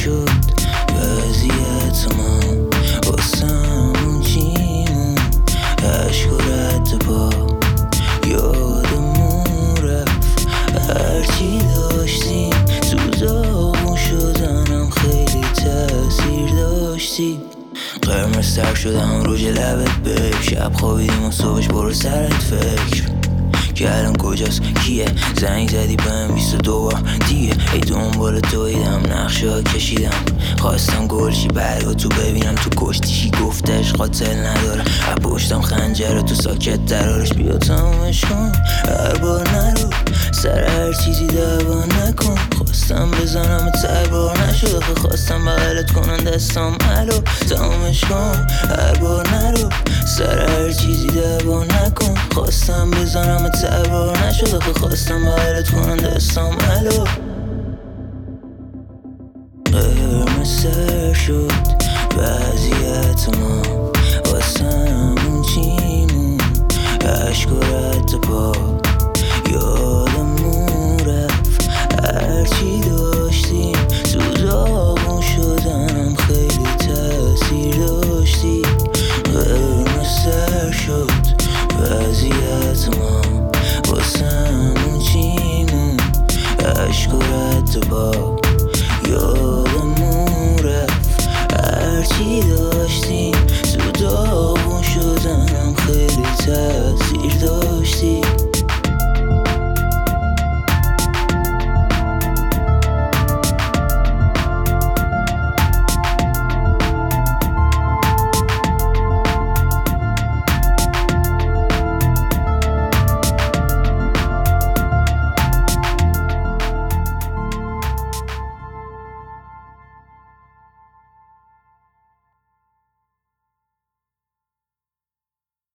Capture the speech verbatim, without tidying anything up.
شد وضعیت ما، واسمون چیمون عشق و رد پا، یادمون رفت هرچی داشتیم تو داغون شدنم خیلی تأثیر داشتی. قرمز تر شدم روی لبت بیب، شب خوابیدیم و صبحش برو سرت فکر که الان کجاست کیه، زنگ زدی بهم بیست و دو بار دیگه، ای دنبال تویدم نقشه ها کشیدم، خواستم گلشی برگا تو ببینم تو کشتیشی، گفتش قاتل نداره، از پشتم خنجره تو ساکت درارش، بیا تمامش کن هر بار نرو سر هر چیزی دعوا نکن، خواستم بزنم تر بار نشد آخه، خواستم بغلت کنن دستام الو، تمامش کن هر بار نرو سر هر چیزی دعوا نکن، خواستم بزنم تر بار نشد آخه، خواستم بغلت کنن دستام الو. قرمز سر شد وضعیت ما، واسمون چیمون عشق و رد پا، یادمون رفت هرچی داشتیم تو داغون شدنم خیلی تأثیر داشتی. قرمز سر شد وضعیت ما، واسمون چیمون عشق و رد پا.